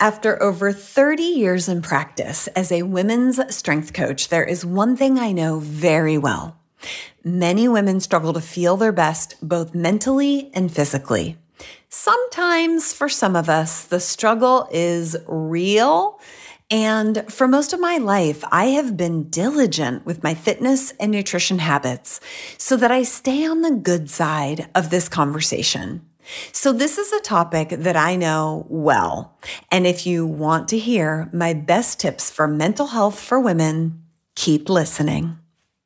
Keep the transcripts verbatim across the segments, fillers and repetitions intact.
After over thirty years in practice as a women's strength coach, there is one thing I know very well. Many women struggle to feel their best, both mentally and physically. Sometimes, for some of us, the struggle is real. And for most of my life, I have been diligent with my fitness and nutrition habits so that I stay on the good side of this conversation. So this is a topic that I know well. And if you want to hear my best tips for mental health for women, keep listening.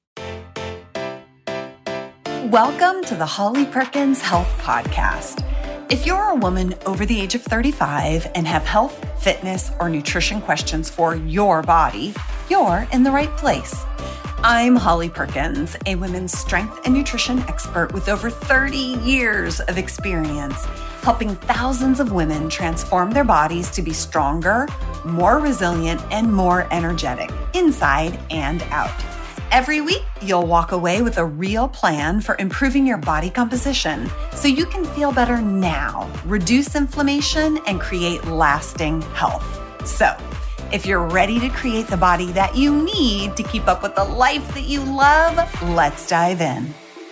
Welcome to the Holly Perkins Health Podcast. If you're a woman over the age of thirty-five and have health, fitness, or nutrition questions for your body, you're in the right place. I'm Holly Perkins, a women's strength and nutrition expert with over thirty years of experience, helping thousands of women transform their bodies to be stronger, more resilient, and more energetic, inside and out. Every week, you'll walk away with a real plan for improving your body composition so you can feel better now, reduce inflammation, and create lasting health. So, if you're ready to create the body that you need to keep up with the life that you love, let's dive in.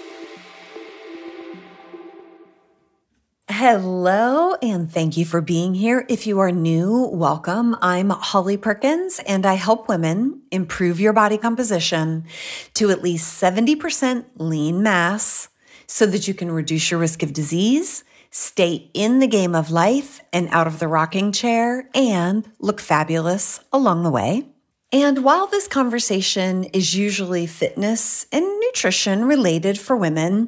Hello, and thank you for being here. If you are new, welcome. I'm Holly Perkins, and I help women improve your body composition to at least seventy percent lean mass so that you can reduce your risk of disease, stay in the game of life and out of the rocking chair, and look fabulous along the way. And while this conversation is usually fitness and nutrition related for women,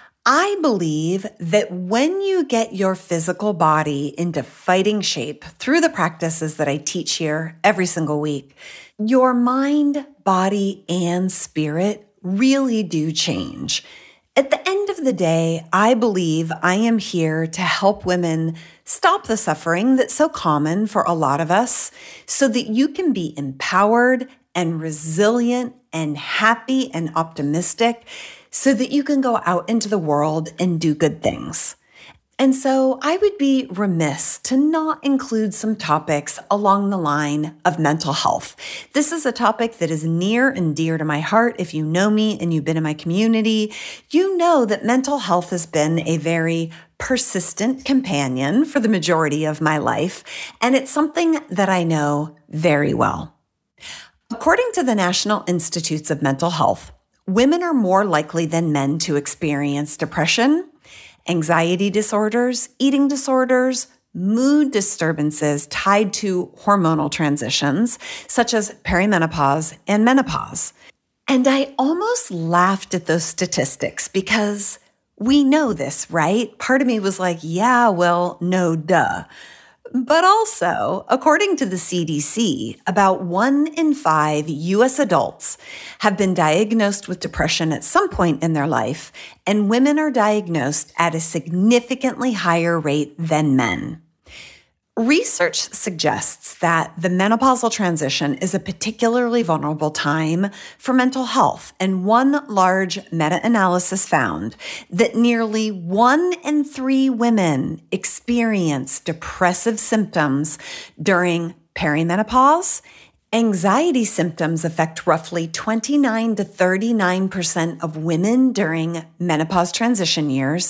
I believe that when you get your physical body into fighting shape through the practices that I teach here every single week, your mind, body, and spirit really do change. At the end of the day, I believe I am here to help women stop the suffering that's so common for a lot of us so that you can be empowered and resilient and happy and optimistic so that you can go out into the world and do good things. And so I would be remiss to not include some topics along the line of mental health. This is a topic that is near and dear to my heart. If you know me and you've been in my community, you know that mental health has been a very persistent companion for the majority of my life, and it's something that I know very well. According to the National Institutes of Mental Health, women are more likely than men to experience depression, anxiety disorders, eating disorders, mood disturbances tied to hormonal transitions, such as perimenopause and menopause. And I almost laughed at those statistics because we know this, right? Part of me was like, yeah, well, no, duh. But also, according to the C D C, about one in five U S adults have been diagnosed with depression at some point in their life, and women are diagnosed at a significantly higher rate than men. Research suggests that the menopausal transition is a particularly vulnerable time for mental health, and one large meta-analysis found that nearly one in three women experience depressive symptoms during perimenopause. Anxiety symptoms affect roughly twenty-nine to thirty-nine percent of women during menopause transition years,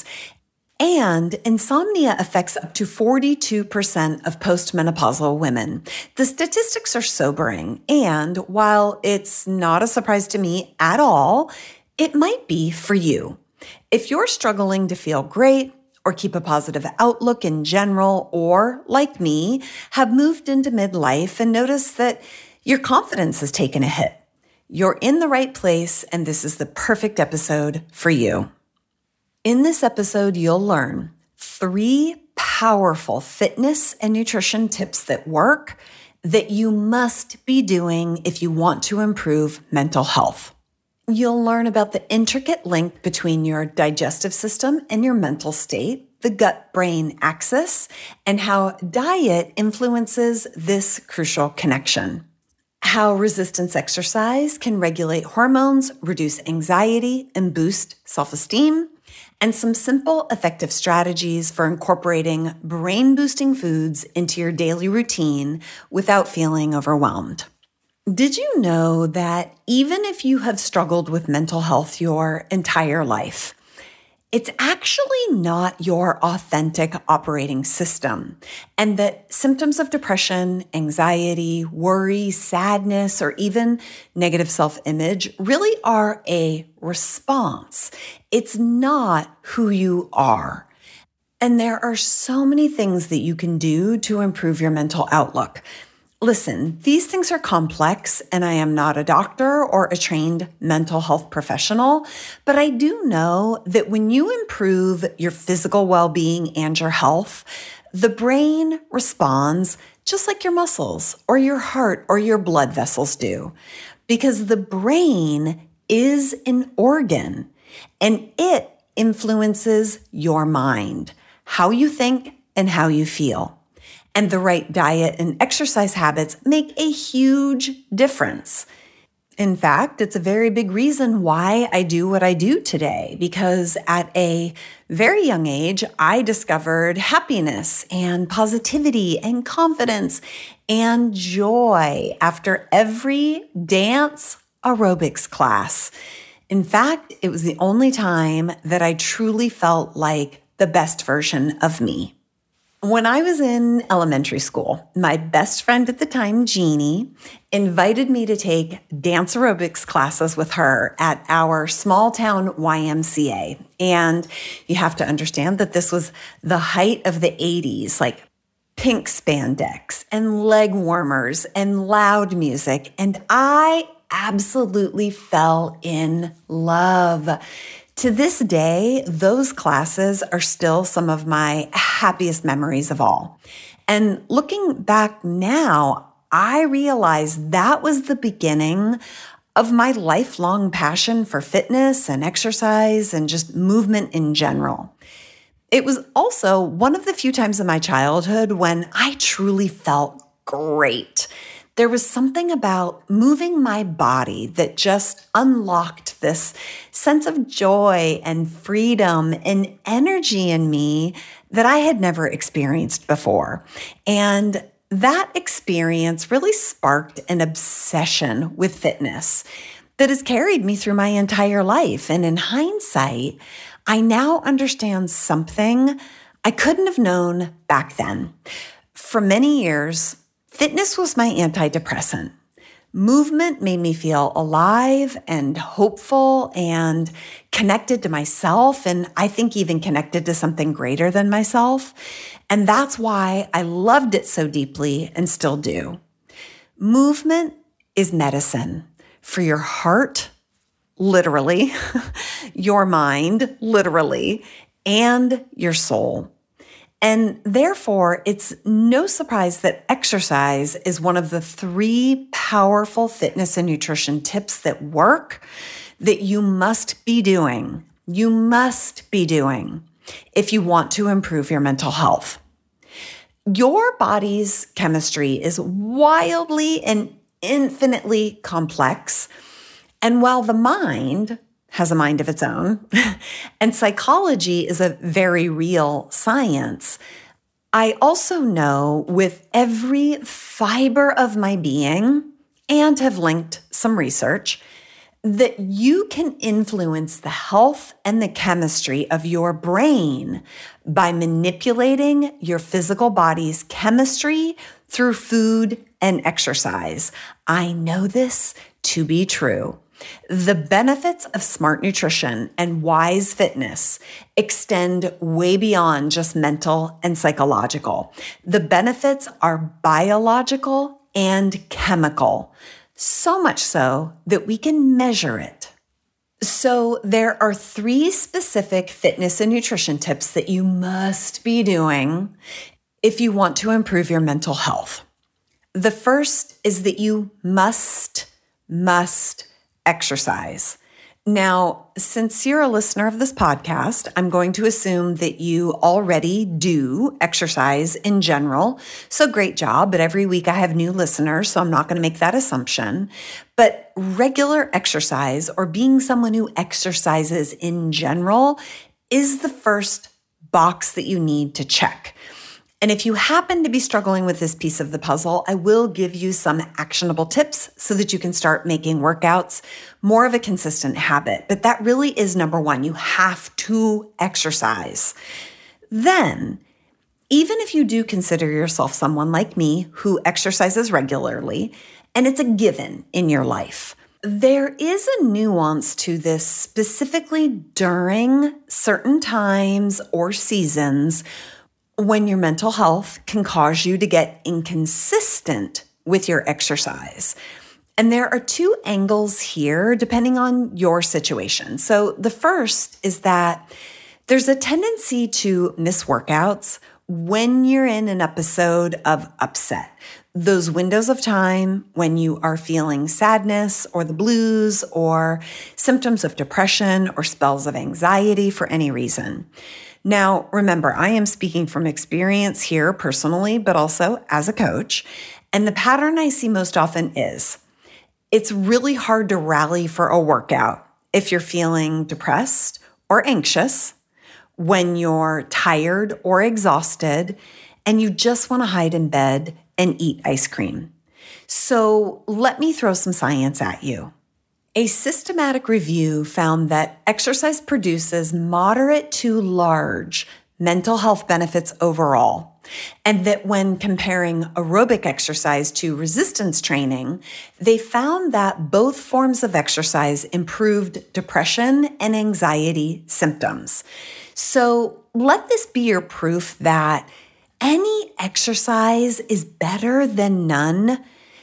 and insomnia affects up to forty-two percent of postmenopausal women. The statistics are sobering, and while it's not a surprise to me at all, it might be for you. If you're struggling to feel great or keep a positive outlook in general, or like me, have moved into midlife and notice that your confidence has taken a hit, you're in the right place, and this is the perfect episode for you. In this episode, you'll learn three powerful fitness and nutrition tips that work that you must be doing if you want to improve mental health. You'll learn about the intricate link between your digestive system and your mental state, the gut-brain axis, and how diet influences this crucial connection. How resistance exercise can regulate hormones, reduce anxiety, and boost self-esteem. and some simple, effective strategies for incorporating brain-boosting foods into your daily routine without feeling overwhelmed. Did you know that even if you have struggled with mental health your entire life, it's actually not your authentic operating system, and that symptoms of depression, anxiety, worry, sadness, or even negative self-image really are a response. It's not who you are. And there are so many things that you can do to improve your mental outlook. Listen, these things are complex, and I am not a doctor or a trained mental health professional, but I do know that when you improve your physical well-being and your health, the brain responds just like your muscles or your heart or your blood vessels do, because the brain is an organ and it influences your mind, how you think and how you feel. And the right diet and exercise habits make a huge difference. In fact, it's a very big reason why I do what I do today, because at a very young age, I discovered happiness and positivity and confidence and joy after every dance aerobics class. In fact, it was the only time that I truly felt like the best version of me. When I was in elementary school, my best friend at the time, Jeannie, invited me to take dance aerobics classes with her at our small town Y M C A. And you have to understand that this was the height of the eighties, like pink spandex and leg warmers and loud music. And I absolutely fell in love. To this day, those classes are still some of my happiest memories of all. And looking back now, I realize that was the beginning of my lifelong passion for fitness and exercise and just movement in general. It was also one of the few times in my childhood when I truly felt great. There was something about moving my body that just unlocked this sense of joy and freedom and energy in me that I had never experienced before. And that experience really sparked an obsession with fitness that has carried me through my entire life. And in hindsight, I now understand something I couldn't have known back then. For many years, fitness was my antidepressant. Movement made me feel alive and hopeful and connected to myself, and I think even connected to something greater than myself. And that's why I loved it so deeply and still do. Movement is medicine for your heart, literally, your mind, literally, and your soul. And therefore, it's no surprise that exercise is one of the three powerful fitness and nutrition tips that work that you must be doing. You must be doing if you want to improve your mental health. Your body's chemistry is wildly and infinitely complex. And while the mind has a mind of its own, and psychology is a very real science, I also know with every fiber of my being, and have linked some research, that you can influence the health and the chemistry of your brain by manipulating your physical body's chemistry through food and exercise. I know this to be true. The benefits of smart nutrition and wise fitness extend way beyond just mental and psychological. The benefits are biological and chemical, so much so that we can measure it. So there are three specific fitness and nutrition tips that you must be doing if you want to improve your mental health. The first is that you must, must exercise. Now, since you're a listener of this podcast, I'm going to assume that you already do exercise in general. So great job. But every week I have new listeners, so I'm not going to make that assumption. But regular exercise, or being someone who exercises in general, is the first box that you need to check. And if you happen to be struggling with this piece of the puzzle, I will give you some actionable tips so that you can start making workouts more of a consistent habit. But that really is number one. You have to exercise. Then, even if you do consider yourself someone like me who exercises regularly, and it's a given in your life, there is a nuance to this, specifically during certain times or seasons when your mental health can cause you to get inconsistent with your exercise. And there are two angles here depending on your situation. So the first is that there's a tendency to miss workouts when you're in an episode of upset. Those windows of time when you are feeling sadness or the blues or symptoms of depression or spells of anxiety for any reason. Now, remember, I am speaking from experience here personally, but also as a coach. And the pattern I see most often is it's really hard to rally for a workout if you're feeling depressed or anxious, when you're tired or exhausted, and you just want to hide in bed and eat ice cream. So let me throw some science at you. A systematic review found that exercise produces moderate to large mental health benefits overall, and that when comparing aerobic exercise to resistance training, they found that both forms of exercise improved depression and anxiety symptoms. So let this be your proof that any exercise is better than none,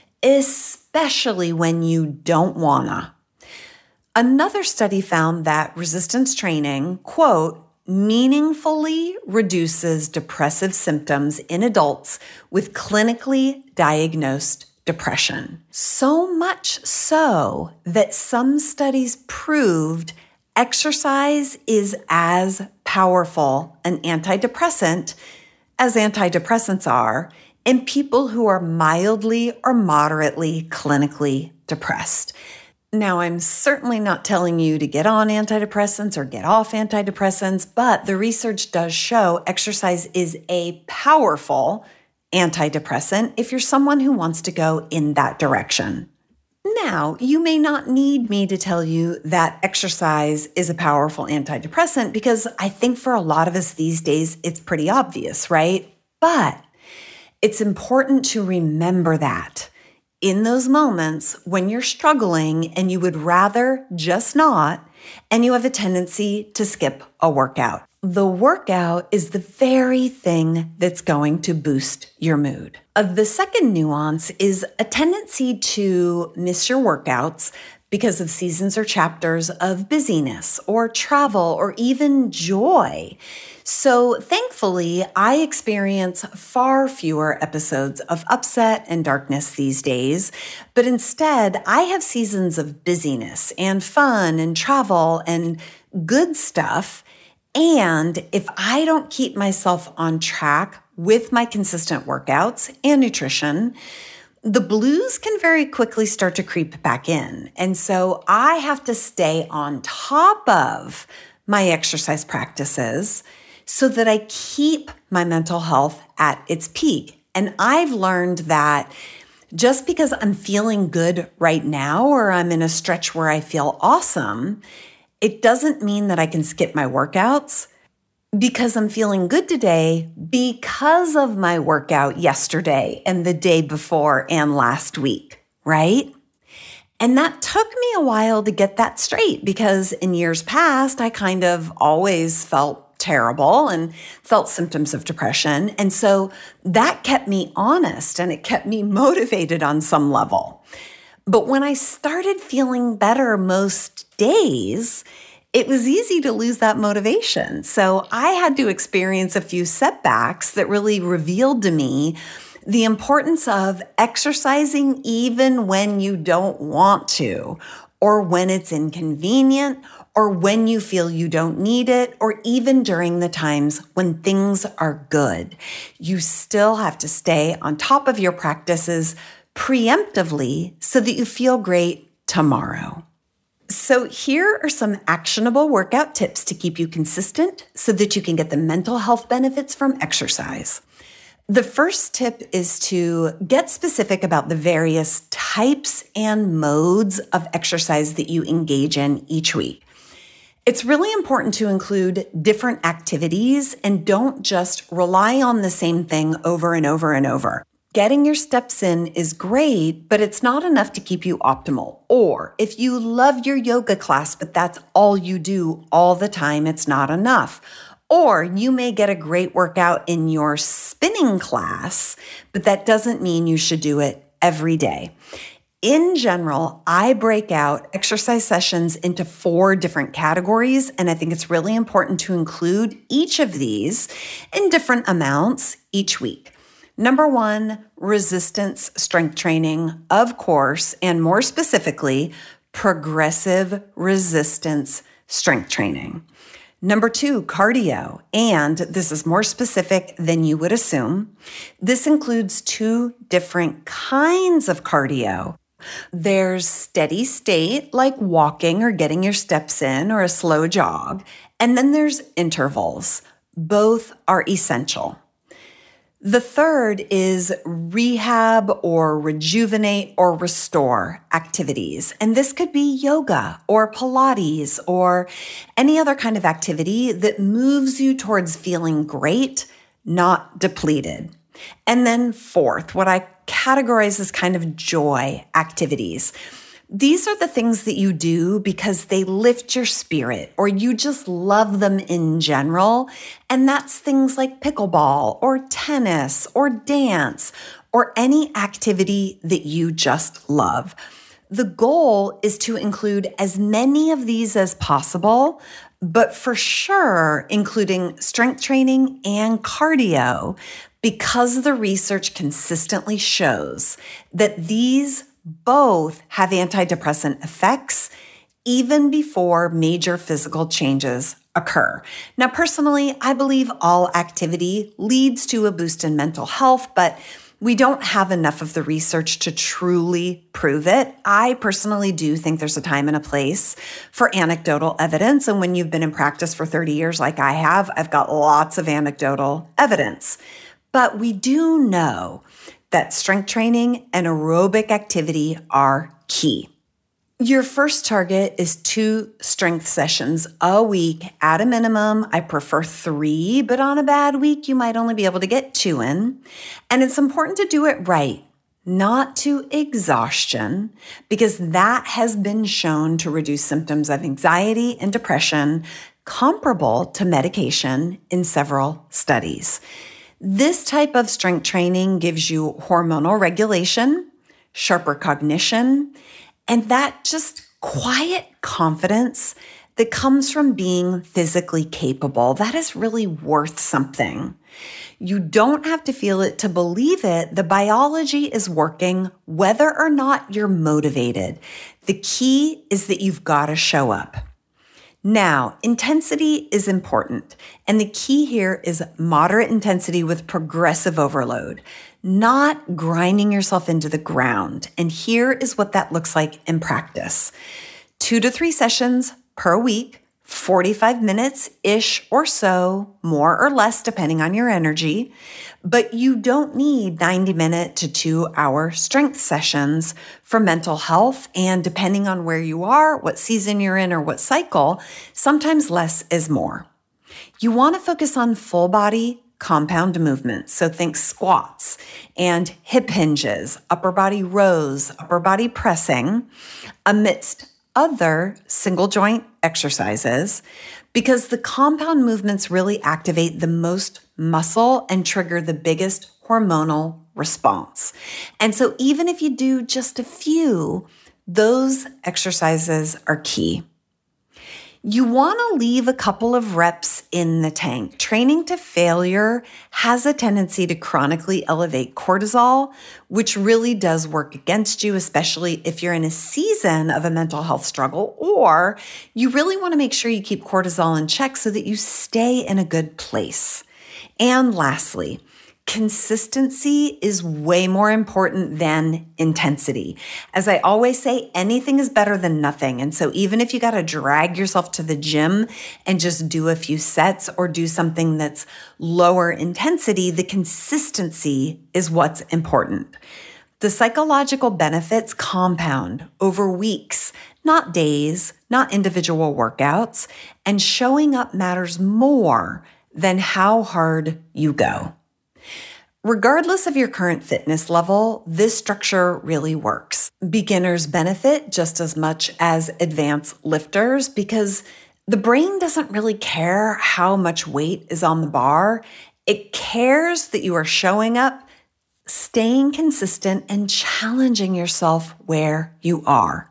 especially when you don't wanna. Another study found that resistance training, quote, meaningfully reduces depressive symptoms in adults with clinically diagnosed depression. So much so that some studies proved exercise is as powerful an antidepressant as antidepressants are in people who are mildly or moderately clinically depressed. Now, I'm certainly not telling you to get on antidepressants or get off antidepressants, but the research does show exercise is a powerful antidepressant if you're someone who wants to go in that direction. Now, you may not need me to tell you that exercise is a powerful antidepressant because I think for a lot of us these days, it's pretty obvious, right? But it's important to remember that in those moments when you're struggling and you would rather just not, and you have a tendency to skip a workout. The workout is the very thing that's going to boost your mood. Uh, the second nuance is a tendency to miss your workouts because of seasons or chapters of busyness or travel or even joy. So thankfully, I experience far fewer episodes of upset and darkness these days, but instead I have seasons of busyness and fun and travel and good stuff. And if I don't keep myself on track with my consistent workouts and nutrition, the blues can very quickly start to creep back in. And so I have to stay on top of my exercise practices so that I keep my mental health at its peak. And I've learned that just because I'm feeling good right now or I'm in a stretch where I feel awesome, it doesn't mean that I can skip my workouts because I'm feeling good today because of my workout yesterday and the day before and last week, right? And that took me a while to get that straight because in years past, I kind of always felt terrible and felt symptoms of depression. And so that kept me honest and it kept me motivated on some level. But when I started feeling better most days, it was easy to lose that motivation. So I had to experience a few setbacks that really revealed to me the importance of exercising even when you don't want to, or when it's inconvenient, or when you feel you don't need it, or even during the times when things are good. You still have to stay on top of your practices preemptively so that you feel great tomorrow. So here are some actionable workout tips to keep you consistent so that you can get the mental health benefits from exercise. The first tip is to get specific about the various types and modes of exercise that you engage in each week. It's really important to include different activities and don't just rely on the same thing over and over and over. Getting your steps in is great, but it's not enough to keep you optimal. Or if you love your yoga class, but that's all you do all the time, it's not enough. Or you may get a great workout in your spinning class, but that doesn't mean you should do it every day. In general, I break out exercise sessions into four different categories, and I think it's really important to include each of these in different amounts each week. Number one, resistance strength training, of course, and more specifically, progressive resistance strength training. Number two, cardio, and this is more specific than you would assume. This includes two different kinds of cardio. There's steady state, like walking or getting your steps in or a slow jog, and then there's intervals. Both are essential. The third is rehab or rejuvenate or restore activities. And this could be yoga or Pilates or any other kind of activity that moves you towards feeling great, not depleted. And then fourth, what I categorize as kind of joy activities. These are the things that you do because they lift your spirit or you just love them in general. And that's things like pickleball or tennis or dance or any activity that you just love. The goal is to include as many of these as possible, but for sure, including strength training and cardio, because the research consistently shows that these both have antidepressant effects even before major physical changes occur. Now, personally, I believe all activity leads to a boost in mental health, but we don't have enough of the research to truly prove it. I personally do think there's a time and a place for anecdotal evidence. And when you've been in practice for thirty years like I have, I've got lots of anecdotal evidence. But we do know that strength training and aerobic activity are key. Your first target is two strength sessions a week at a minimum. I prefer three, but on a bad week, you might only be able to get two in. And it's important to do it right, not to exhaustion, because that has been shown to reduce symptoms of anxiety and depression comparable to medication in several studies. This type of strength training gives you hormonal regulation, sharper cognition, and that just quiet confidence that comes from being physically capable. That is really worth something. You don't have to feel it to believe it. The biology is working whether or not you're motivated. The key is that you've got to show up. Now, intensity is important, and the key here is moderate intensity with progressive overload, not grinding yourself into the ground. And here is what that looks like in practice. Two to three sessions per week, forty-five minutes-ish or so, more or less depending on your energy. But you don't need ninety minute to two hour strength sessions for mental health. And depending on where you are, what season you're in, or what cycle, sometimes less is more. You want to focus on full body compound movements. So think squats and hip hinges, upper body rows, upper body pressing, amidst other single joint exercises, because the compound movements really activate the most muscle and trigger the biggest hormonal response. And so even if you do just a few, those exercises are key. You want to leave a couple of reps in the tank. Training to failure has a tendency to chronically elevate cortisol, which really does work against you, especially if you're in a season of a mental health struggle, or you really want to make sure you keep cortisol in check so that you stay in a good place. And lastly, Consistency is way more important than intensity. As I always say, anything is better than nothing. And so even if you got to drag yourself to the gym and just do a few sets or do something that's lower intensity, the consistency is what's important. The psychological benefits compound over weeks, not days, not individual workouts, and showing up matters more than how hard you go. Regardless of your current fitness level, this structure really works. Beginners benefit just as much as advanced lifters because the brain doesn't really care how much weight is on the bar. It cares that you are showing up, staying consistent, and challenging yourself where you are.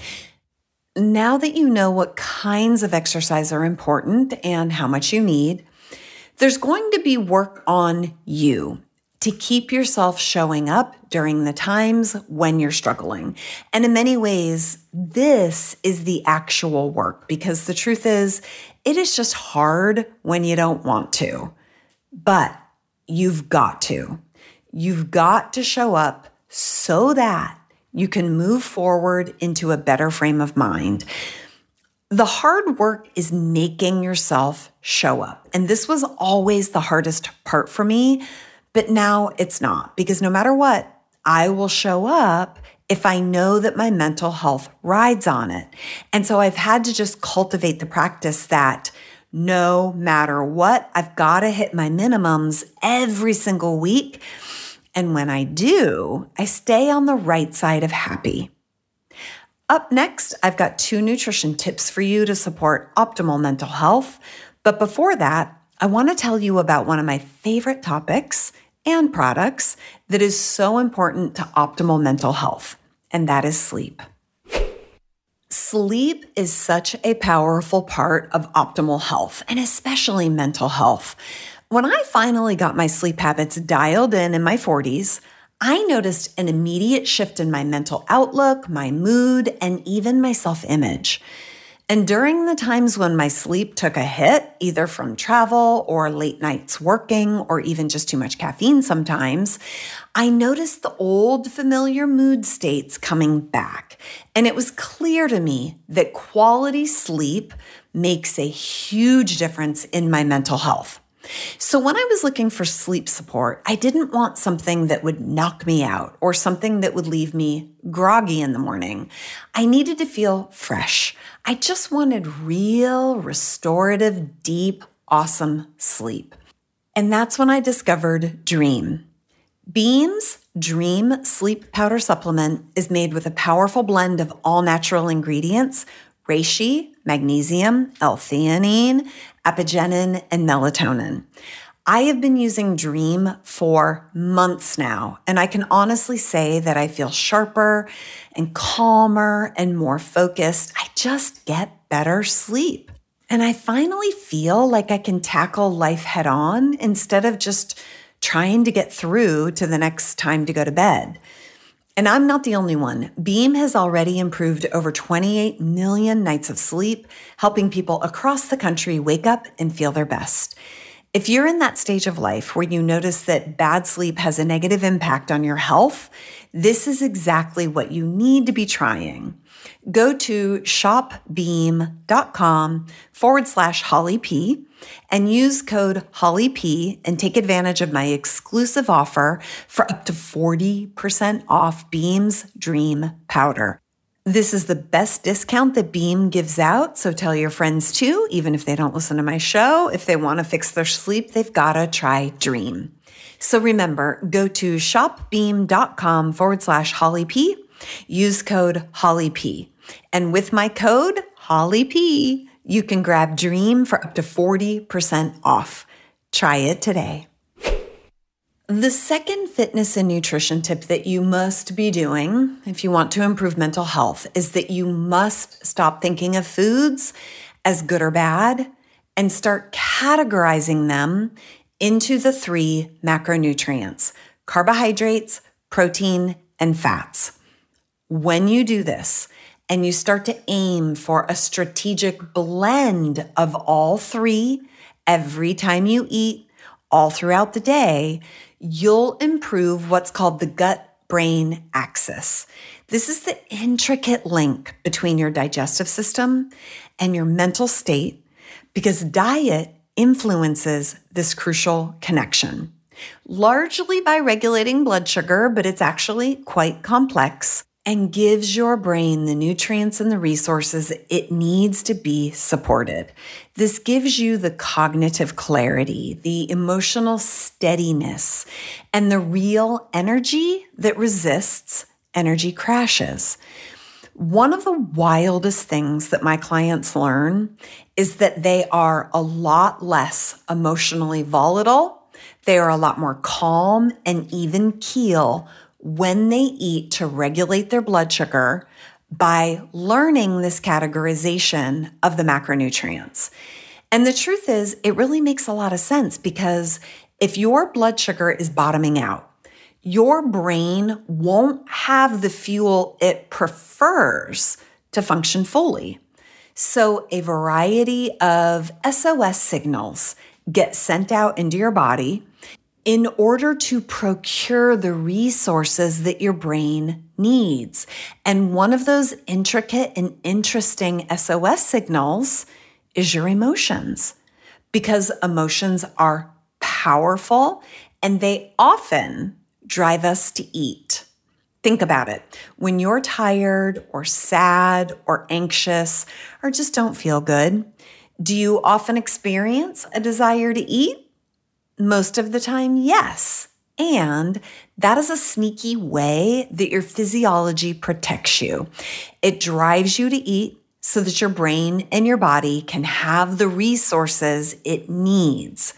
Now that you know what kinds of exercise are important and how much you need, there's going to be work on you to keep yourself showing up during the times when you're struggling. And in many ways, this is the actual work because the truth is, it is just hard when you don't want to. But you've got to. You've got to show up so that you can move forward into a better frame of mind. The hard work is making yourself show up. And this was always the hardest part for me. But now it's not, because no matter what, I will show up if I know that my mental health rides on it. And so I've had to just cultivate the practice that no matter what, I've got to hit my minimums every single week. And when I do, I stay on the right side of happy. Up next, I've got two nutrition tips for you to support optimal mental health. But before that, I want to tell you about one of my favorite topics and products that is so important to optimal mental health, and that is sleep. Sleep is such a powerful part of optimal health, and especially mental health. When I finally got my sleep habits dialed in in my forties, I noticed an immediate shift in my mental outlook, my mood, and even my self-image. And during the times when my sleep took a hit, either from travel or late nights working or even just too much caffeine sometimes, I noticed the old familiar mood states coming back. And it was clear to me that quality sleep makes a huge difference in my mental health. So when I was looking for sleep support, I didn't want something that would knock me out or something that would leave me groggy in the morning. I needed to feel fresh. I just wanted real, restorative, deep, awesome sleep. And that's when I discovered Dream. Beam's Dream Sleep Powder Supplement is made with a powerful blend of all natural ingredients: reishi, magnesium, L-theanine, apigenin, and melatonin. I have been using Dream for months now, and I can honestly say that I feel sharper and calmer and more focused. I just get better sleep. And I finally feel like I can tackle life head on instead of just trying to get through to the next time to go to bed. And I'm not the only one. Beam has already improved over twenty-eight million nights of sleep, helping people across the country wake up and feel their best. If you're in that stage of life where you notice that bad sleep has a negative impact on your health, this is exactly what you need to be trying. Go to shopbeam.com forward slash Holly P and use code Holly P and take advantage of my exclusive offer for up to forty percent off Beam's Dream Powder. This is the best discount that Beam gives out, so tell your friends too, even if they don't listen to my show. If they want to fix their sleep, they've got to try Dream. So remember, go to shopbeam.com forward slash Holly P, use code Holly P. And with my code Holly P, you can grab Dream for up to forty percent off. Try it today. The second fitness and nutrition tip that you must be doing if you want to improve mental health is that you must stop thinking of foods as good or bad and start categorizing them into the three macronutrients: carbohydrates, protein, and fats. When you do this and you start to aim for a strategic blend of all three every time you eat, all throughout the day, you'll improve what's called the gut-brain axis. This is the intricate link between your digestive system and your mental state, because diet influences this crucial connection, largely by regulating blood sugar, but it's actually quite complex and gives your brain the nutrients and the resources it needs to be supported. This gives you the cognitive clarity, the emotional steadiness, and the real energy that resists energy crashes. One of the wildest things that my clients learn is that they are a lot less emotionally volatile. They are a lot more calm and even keel when they eat to regulate their blood sugar by learning this categorization of the macronutrients. And the truth is, it really makes a lot of sense, because if your blood sugar is bottoming out, your brain won't have the fuel it prefers to function fully. So a variety of S O S signals get sent out into your body in order to procure the resources that your brain needs. And one of those intricate and interesting S O S signals is your emotions, because emotions are powerful and they often drive us to eat. Think about it. When you're tired or sad or anxious or just don't feel good, do you often experience a desire to eat? Most of the time, yes. And that is a sneaky way that your physiology protects you. It drives you to eat so that your brain and your body can have the resources it needs.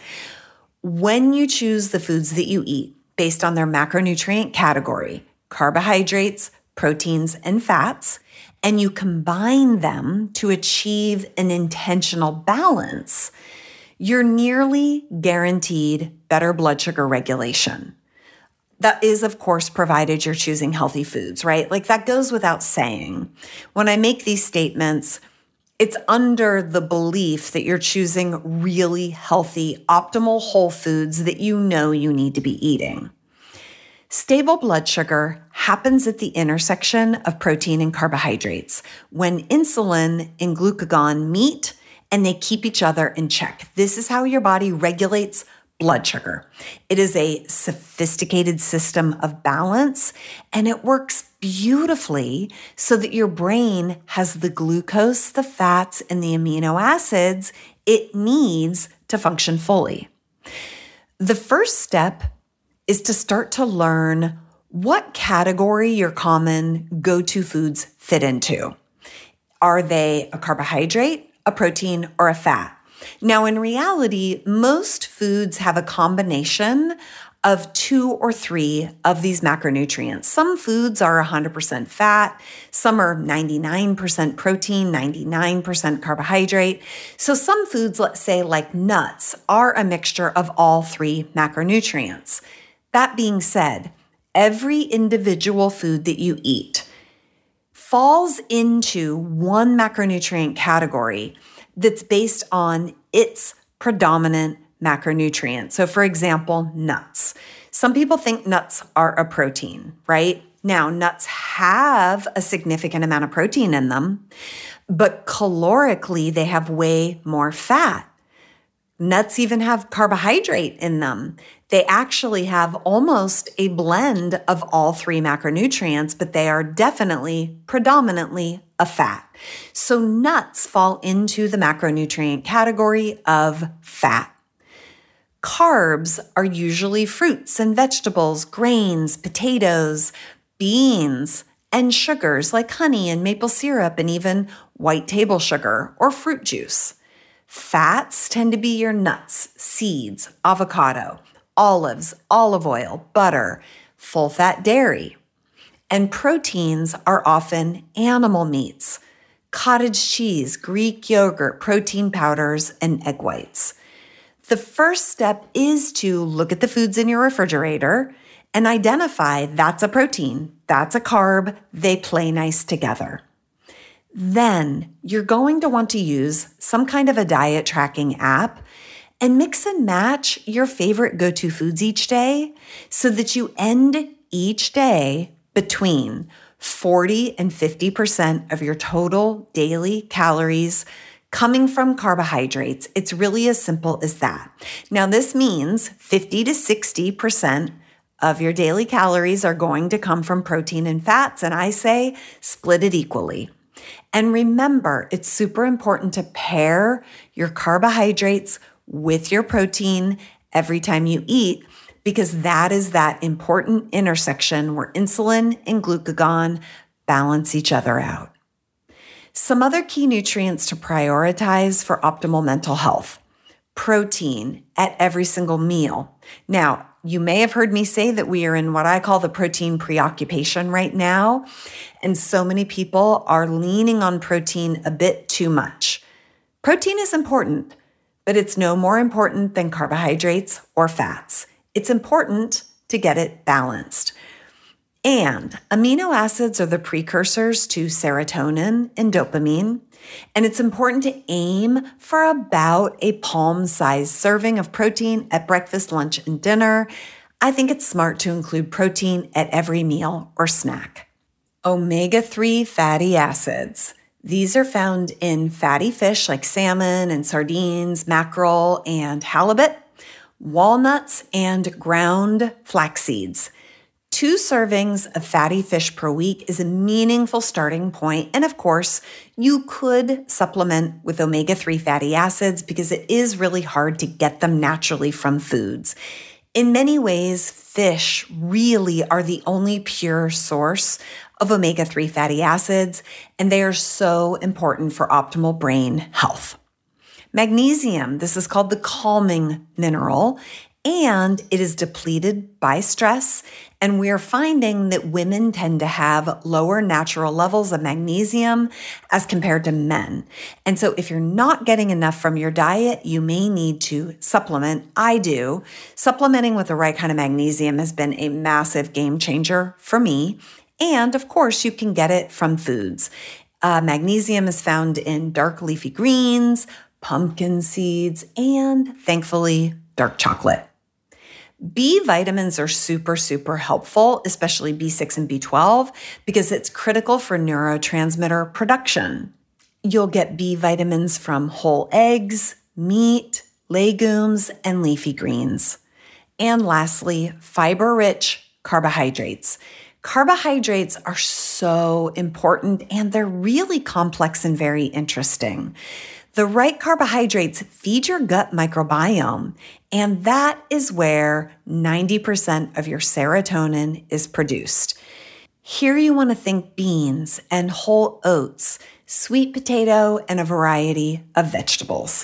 When you choose the foods that you eat based on their macronutrient category, carbohydrates, proteins, and fats, and you combine them to achieve an intentional balance, you're nearly guaranteed better blood sugar regulation. That is, of course, provided you're choosing healthy foods, right? Like, that goes without saying. When I make these statements, it's under the belief that you're choosing really healthy, optimal whole foods that you know you need to be eating. Stable blood sugar happens at the intersection of protein and carbohydrates, when insulin and glucagon meet and they keep each other in check. This is how your body regulates blood sugar. It is a sophisticated system of balance, and it works beautifully so that your brain has the glucose, the fats, and the amino acids it needs to function fully. The first step is to start to learn what category your common go-to foods fit into. Are they a carbohydrate, a protein, or a fat? Now, in reality, most foods have a combination of two or three of these macronutrients. Some foods are one hundred percent fat, some are ninety-nine percent protein, ninety-nine percent carbohydrate. So some foods, let's say like nuts, are a mixture of all three macronutrients. That being said, every individual food that you eat falls into one macronutrient category that's based on its predominant macronutrient. So for example, nuts. Some people think nuts are a protein, right? Now, nuts have a significant amount of protein in them, but calorically, they have way more fat. Nuts even have carbohydrate in them. They actually have almost a blend of all three macronutrients, but they are definitely predominantly a fat. So nuts fall into the macronutrient category of fat. Carbs are usually fruits and vegetables, grains, potatoes, beans, and sugars like honey and maple syrup and even white table sugar or fruit juice. Fats tend to be your nuts, seeds, avocado, olives, olive oil, butter, full-fat dairy. And proteins are often animal meats, cottage cheese, Greek yogurt, protein powders, and egg whites. The first step is to look at the foods in your refrigerator and identify that's a protein, that's a carb, they play nice together. Then you're going to want to use some kind of a diet tracking app And mix and match your favorite go-to foods each day so that you end each day between forty and fifty percent of your total daily calories coming from carbohydrates. It's really as simple as that. Now, this means fifty to sixty percent of your daily calories are going to come from protein and fats, and I say split it equally. And remember, it's super important to pair your carbohydrates with your protein every time you eat, because that is that important intersection where insulin and glucagon balance each other out. Some other key nutrients to prioritize for optimal mental health: protein at every single meal. Now, you may have heard me say that we are in what I call the protein preoccupation right now, and so many people are leaning on protein a bit too much. Protein is important, but it's no more important than carbohydrates or fats. It's important to get it balanced. And amino acids are the precursors to serotonin and dopamine, and it's important to aim for about a palm-sized serving of protein at breakfast, lunch, and dinner. I think it's smart to include protein at every meal or snack. omega three fatty acids. These are found in fatty fish like salmon and sardines, mackerel and halibut, walnuts, and ground flax seeds. Two servings of fatty fish per week is a meaningful starting point. And of course, you could supplement with omega three fatty acids because it is really hard to get them naturally from foods. In many ways, fish really are the only pure source of omega three fatty acids, and they are so important for optimal brain health. Magnesium, this is called the calming mineral, and it is depleted by stress. And we are finding that women tend to have lower natural levels of magnesium as compared to men. And so if you're not getting enough from your diet, you may need to supplement. I do. Supplementing with the right kind of magnesium has been a massive game changer for me. And of course, you can get it from foods. Uh, magnesium is found in dark leafy greens, pumpkin seeds, and thankfully, dark chocolate. B vitamins are super, super helpful, especially B six and B twelve, because it's critical for neurotransmitter production. You'll get B vitamins from whole eggs, meat, legumes, and leafy greens. And lastly, fiber-rich carbohydrates. Carbohydrates are so important, and they're really complex and very interesting. The right carbohydrates feed your gut microbiome, and that is where ninety percent of your serotonin is produced. Here you want to think beans and whole oats, sweet potato, and a variety of vegetables.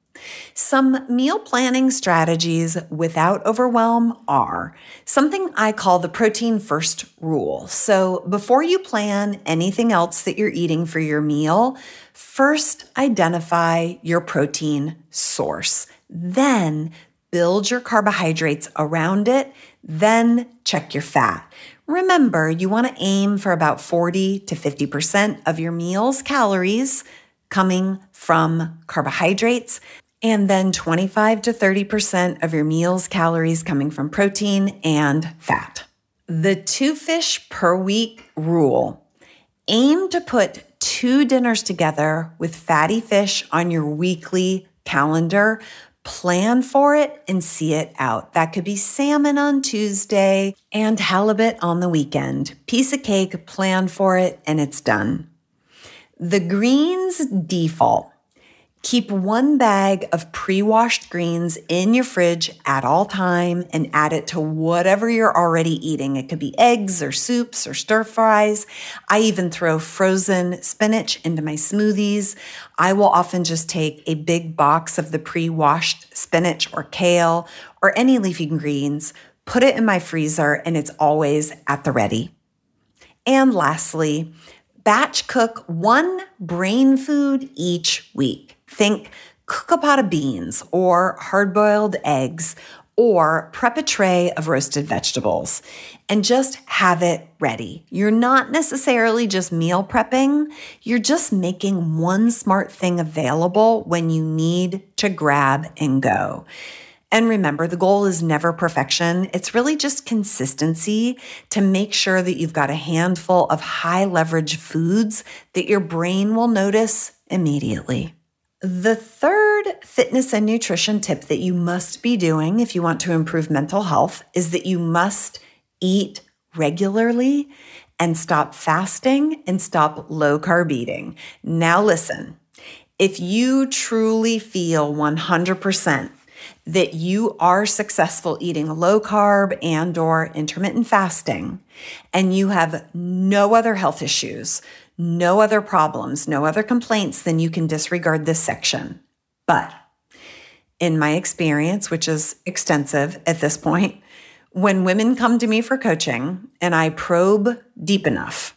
Some meal planning strategies without overwhelm are something I call the protein first rule. So before you plan anything else that you're eating for your meal, first identify your protein source. Then build your carbohydrates around it. Then check your fat. Remember, you want to aim for about forty to fifty percent of your meal's calories coming from carbohydrates, and then twenty-five to thirty percent of your meal's calories coming from protein and fat. The two fish per week rule. Aim to put two dinners together with fatty fish on your weekly calendar. Plan for it and see it out. That could be salmon on Tuesday and halibut on the weekend. Piece of cake, plan for it, and it's done. The greens default. Keep one bag of pre-washed greens in your fridge at all time and add it to whatever you're already eating. It could be eggs or soups or stir fries. I even throw frozen spinach into my smoothies. I will often just take a big box of the pre-washed spinach or kale or any leafy greens, put it in my freezer, and it's always at the ready. And lastly, batch cook one brain food each week. Think cook a pot of beans or hard-boiled eggs or prep a tray of roasted vegetables and just have it ready. You're not necessarily just meal prepping. You're just making one smart thing available when you need to grab and go. And remember, the goal is never perfection. It's really just consistency to make sure that you've got a handful of high leverage foods that your brain will notice immediately. The third fitness and nutrition tip that you must be doing if you want to improve mental health is that you must eat regularly and stop fasting and stop low carb eating. Now listen, if you truly feel one hundred percent that you are successful eating low carb and or intermittent fasting, and you have no other health issues, no other problems, no other complaints, then you can disregard this section. But in my experience, which is extensive at this point, when women come to me for coaching and I probe deep enough,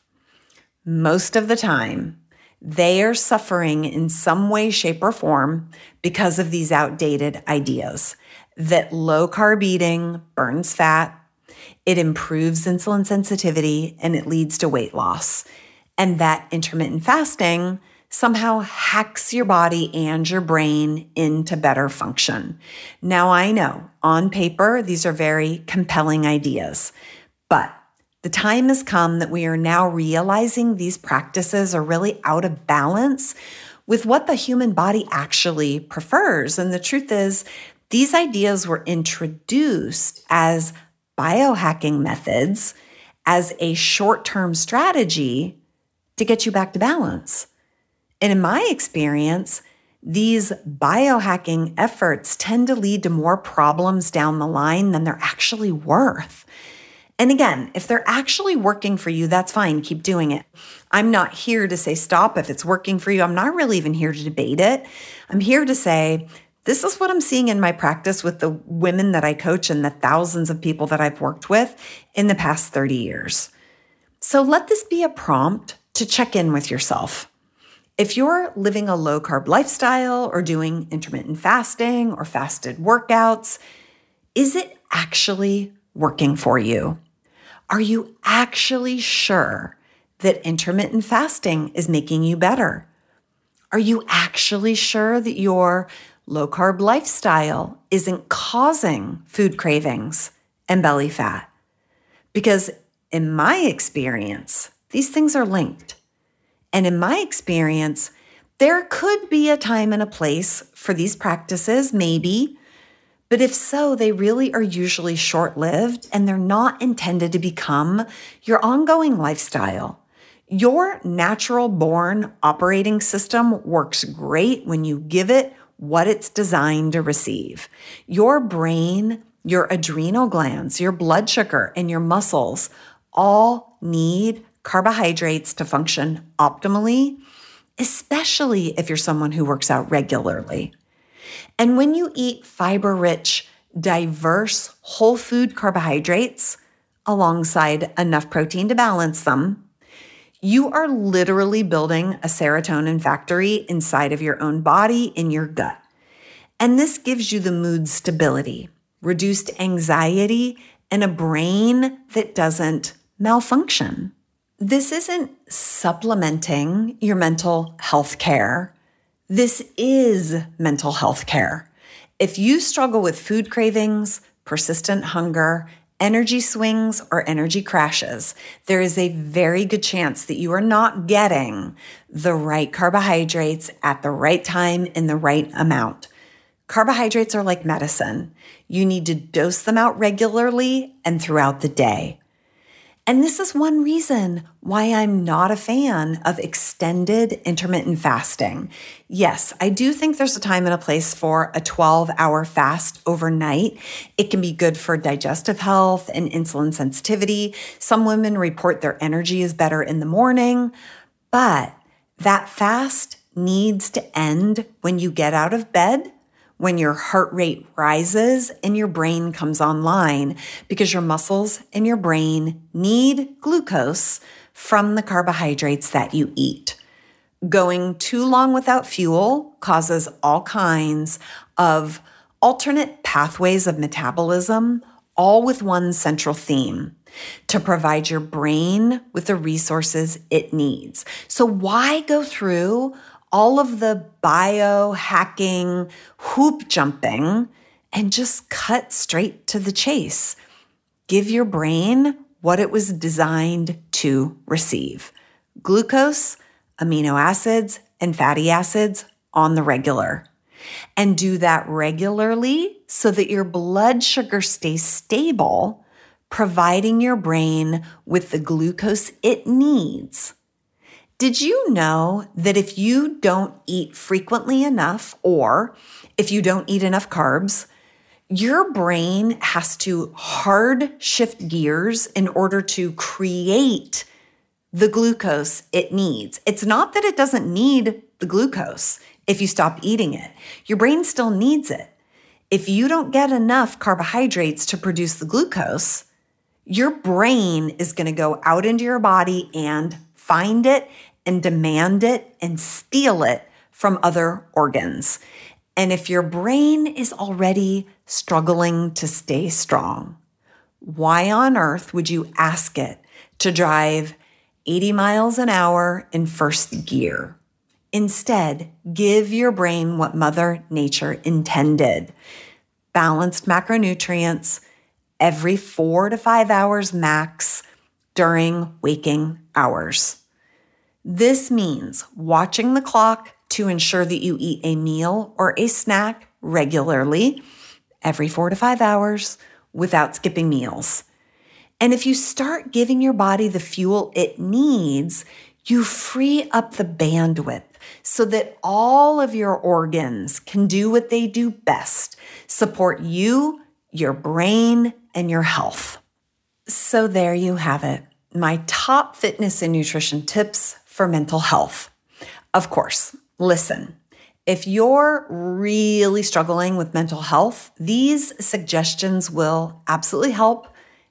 most of the time, they are suffering in some way, shape, or form because of these outdated ideas that low carb eating burns fat, it improves insulin sensitivity, and it leads to weight loss. And that intermittent fasting somehow hacks your body and your brain into better function. Now, I know on paper, these are very compelling ideas, but the time has come that we are now realizing these practices are really out of balance with what the human body actually prefers. And the truth is, these ideas were introduced as biohacking methods, as a short-term strategy to get you back to balance. And in my experience, these biohacking efforts tend to lead to more problems down the line than they're actually worth. And again, if they're actually working for you, that's fine. Keep doing it. I'm not here to say stop if it's working for you. I'm not really even here to debate it. I'm here to say, this is what I'm seeing in my practice with the women that I coach and the thousands of people that I've worked with in the past thirty years. So let this be a prompt to check in with yourself. If you're living a low carb lifestyle or doing intermittent fasting or fasted workouts, is it actually working for you? Are you actually sure that intermittent fasting is making you better? Are you actually sure that your low carb lifestyle isn't causing food cravings and belly fat? Because in my experience, these things are linked. And in my experience, there could be a time and a place for these practices, maybe. But if so, they really are usually short-lived and they're not intended to become your ongoing lifestyle. Your natural-born operating system works great when you give it what it's designed to receive. Your brain, your adrenal glands, your blood sugar, and your muscles all need carbohydrates to function optimally, especially if you're someone who works out regularly. And when you eat fiber-rich, diverse, whole food carbohydrates alongside enough protein to balance them, you are literally building a serotonin factory inside of your own body, in your gut. And this gives you the mood stability, reduced anxiety, and a brain that doesn't malfunction. This isn't supplementing your mental health care. This is mental health care. If you struggle with food cravings, persistent hunger, energy swings, or energy crashes, there is a very good chance that you are not getting the right carbohydrates at the right time in the right amount. Carbohydrates are like medicine. You need to dose them out regularly and throughout the day. And this is one reason why I'm not a fan of extended intermittent fasting. Yes, I do think there's a time and a place for a twelve-hour fast overnight. It can be good for digestive health and insulin sensitivity. Some women report their energy is better in the morning, but that fast needs to end when you get out of bed, when your heart rate rises and your brain comes online, because your muscles and your brain need glucose from the carbohydrates that you eat. Going too long without fuel causes all kinds of alternate pathways of metabolism, all with one central theme: to provide your brain with the resources it needs. So why go through all of the biohacking, hoop jumping, and just cut straight to the chase? Give your brain what it was designed to receive: glucose, amino acids, and fatty acids on the regular. And do that regularly so that your blood sugar stays stable, providing your brain with the glucose it needs. Did you know that if you don't eat frequently enough, or if you don't eat enough carbs, your brain has to hard shift gears in order to create the glucose it needs? It's not that it doesn't need the glucose if you stop eating it. Your brain still needs it. If you don't get enough carbohydrates to produce the glucose, your brain is going to go out into your body and find it and demand it and steal it from other organs. And if your brain is already struggling to stay strong, why on earth would you ask it to drive eighty miles an hour in first gear? Instead, give your brain what Mother Nature intended: balanced macronutrients every four to five hours max during waking hours. This means watching the clock to ensure that you eat a meal or a snack regularly every four to five hours without skipping meals. And if you start giving your body the fuel it needs, you free up the bandwidth so that all of your organs can do what they do best: support you, your brain, and your health. So there you have it, my top fitness and nutrition tips for mental health. Of course, listen, if you're really struggling with mental health, these suggestions will absolutely help.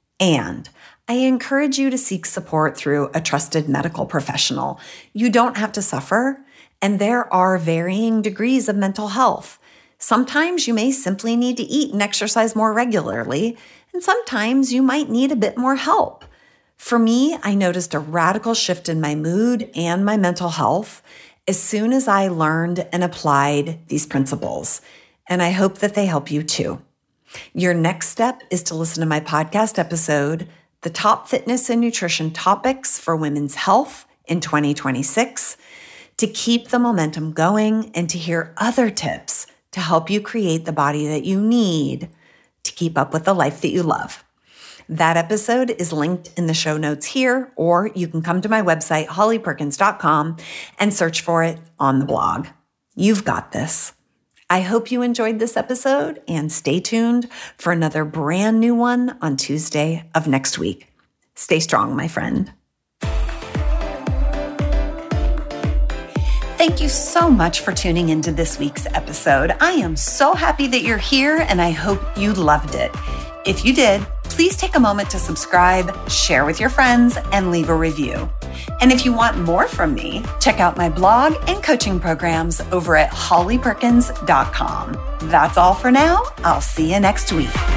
And I encourage you to seek support through a trusted medical professional. You don't have to suffer, and there are varying degrees of mental health. Sometimes you may simply need to eat and exercise more regularly, and sometimes you might need a bit more help. For me, I noticed a radical shift in my mood and my mental health as soon as I learned and applied these principles, and I hope that they help you too. Your next step is to listen to my podcast episode, The Top Fitness and Nutrition Topics for Women's Health in twenty twenty-six, to keep the momentum going and to hear other tips to help you create the body that you need to keep up with the life that you love. That episode is linked in the show notes here, or you can come to my website, holly perkins dot com, and search for it on the blog. You've got this. I hope you enjoyed this episode, and stay tuned for another brand new one on Tuesday of next week. Stay strong, my friend. Thank you so much for tuning into this week's episode. I am so happy that you're here, and I hope you loved it. If you did, please take a moment to subscribe, share with your friends, and leave a review. And if you want more from me, check out my blog and coaching programs over at holly perkins dot com. That's all for now. I'll see you next week.